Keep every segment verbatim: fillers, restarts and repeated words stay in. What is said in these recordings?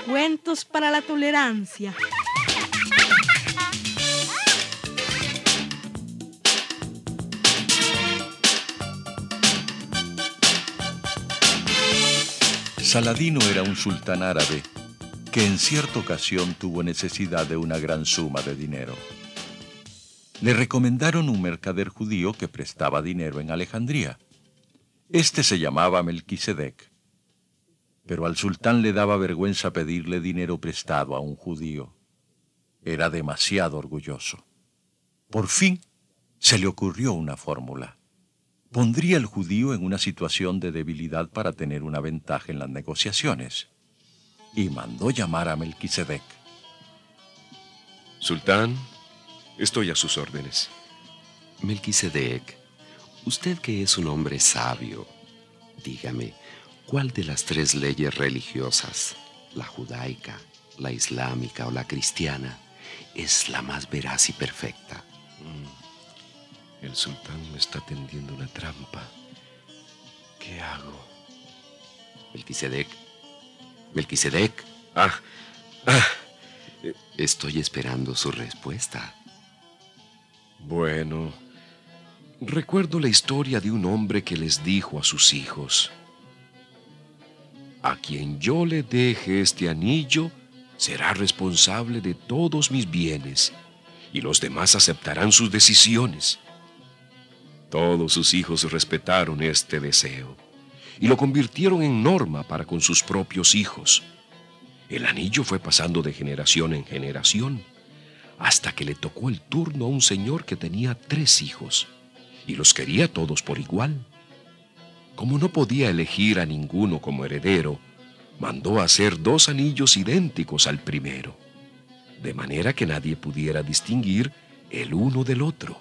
Cuentos para la tolerancia. Saladino era un sultán árabe que en cierta ocasión tuvo necesidad de una gran suma de dinero. Le recomendaron un mercader judío que prestaba dinero en Alejandría. Este se llamaba Melquisedec, pero al sultán le daba vergüenza pedirle dinero prestado a un judío. Era demasiado orgulloso. Por fin se le ocurrió una fórmula. Pondría al judío en una situación de debilidad para tener una ventaja en las negociaciones. Y mandó llamar a Melquisedec. Sultán, estoy a sus órdenes. Melquisedec, usted que es un hombre sabio, dígame, ¿cuál de las tres leyes religiosas, la judaica, la islámica o la cristiana, es la más veraz y perfecta? Mm. El sultán me está tendiendo una trampa. ¿Qué hago? Melquisedec, Melquisedec. Ah, ah. Estoy esperando su respuesta. Bueno, recuerdo la historia de un hombre que les dijo a sus hijos: a quien yo le deje este anillo será responsable de todos mis bienes y los demás aceptarán sus decisiones. Todos sus hijos respetaron este deseo y lo convirtieron en norma para con sus propios hijos. El anillo fue pasando de generación en generación hasta que le tocó el turno a un señor que tenía tres hijos y los quería todos por igual. Como no podía elegir a ninguno como heredero, mandó hacer dos anillos idénticos al primero, de manera que nadie pudiera distinguir el uno del otro.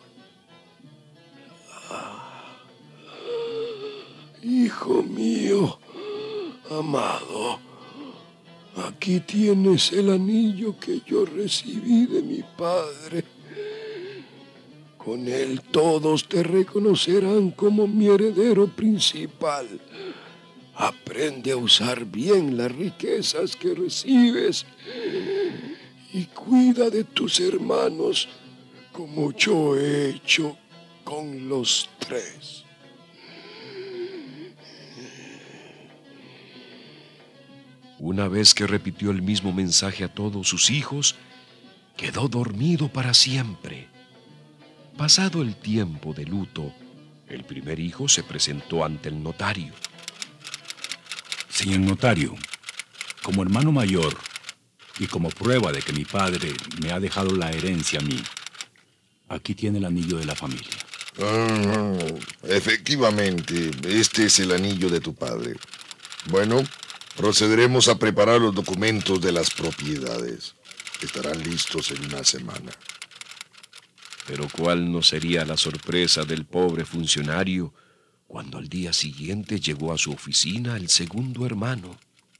Hijo mío, amado, aquí tienes el anillo que yo recibí de mi padre. Con él todos te reconocerán como mi heredero principal. Aprende a usar bien las riquezas que recibes y cuida de tus hermanos como yo he hecho con los tres. Una vez que repitió el mismo mensaje a todos sus hijos, quedó dormido para siempre. Pasado el tiempo de luto, el primer hijo se presentó ante el notario. Señor notario, como hermano mayor y como prueba de que mi padre me ha dejado la herencia a mí, aquí tiene el anillo de la familia. Ah, efectivamente, este es el anillo de tu padre. Bueno, procederemos a preparar los documentos de las propiedades. Estarán listos en una semana. Pero ¿cuál no sería la sorpresa del pobre funcionario cuando al día siguiente llegó a su oficina el segundo hermano?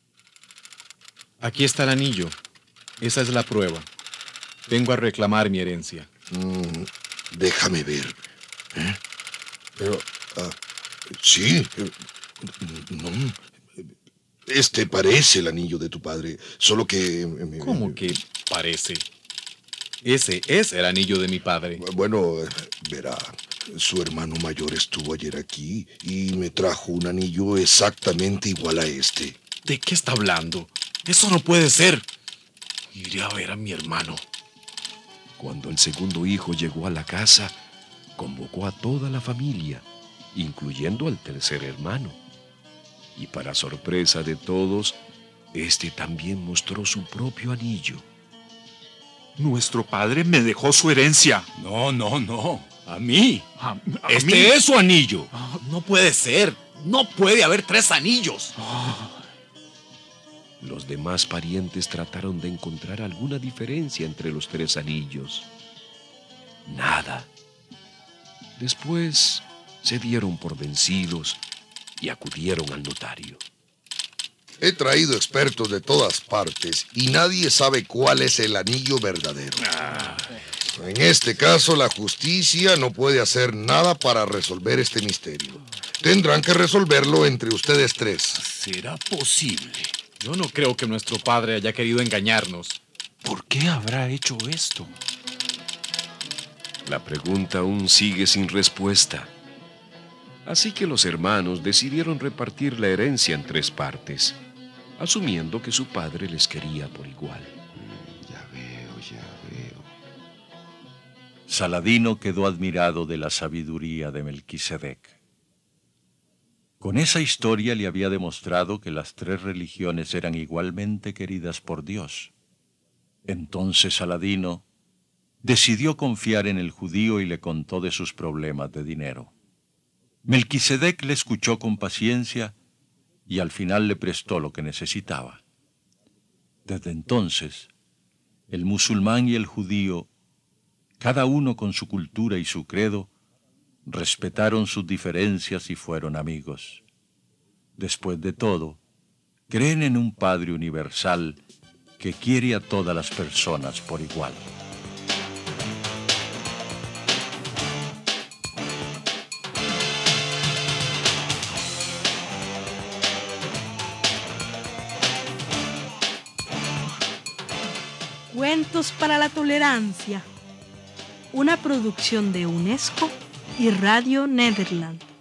Aquí está el anillo. Esa es la prueba. Vengo a reclamar mi herencia. Mm, déjame ver. ¿Eh? Pero, ah, sí, eh, no. Este parece el anillo de tu padre, solo que... Eh, ¿Cómo que parece? Ese es el anillo de mi padre. Bueno, verá, su hermano mayor estuvo ayer aquí y me trajo un anillo exactamente igual a este. ¿De qué está hablando? Eso no puede ser. Iré a ver a mi hermano. Cuando el segundo hijo llegó a la casa, convocó a toda la familia, incluyendo al tercer hermano. Y para sorpresa de todos, este también mostró su propio anillo. Nuestro padre me dejó su herencia. No, no, no. A mí. A, a este mí. es su anillo. No puede ser. No puede haber tres anillos. Los demás parientes trataron de encontrar alguna diferencia entre los tres anillos. Nada. Después se dieron por vencidos y acudieron al notario. He traído expertos de todas partes y nadie sabe cuál es el anillo verdadero. Ah. En este caso, la justicia no puede hacer nada para resolver este misterio. Tendrán que resolverlo entre ustedes tres. ¿Será posible? Yo no creo que nuestro padre haya querido engañarnos. ¿Por qué habrá hecho esto? La pregunta aún sigue sin respuesta. Así que los hermanos decidieron repartir la herencia en tres partes, asumiendo que su padre les quería por igual. Ya veo, ya veo. Saladino quedó admirado de la sabiduría de Melquisedec. Con esa historia le había demostrado que las tres religiones eran igualmente queridas por Dios. Entonces Saladino decidió confiar en el judío y le contó de sus problemas de dinero. Melquisedec le escuchó con paciencia y al final le prestó lo que necesitaba. Desde entonces, el musulmán y el judío, cada uno con su cultura y su credo, respetaron sus diferencias y fueron amigos. Después de todo, creen en un Padre universal que quiere a todas las personas por igual. Cuentos para la tolerancia. Una producción de UNESCO y Radio Nederland.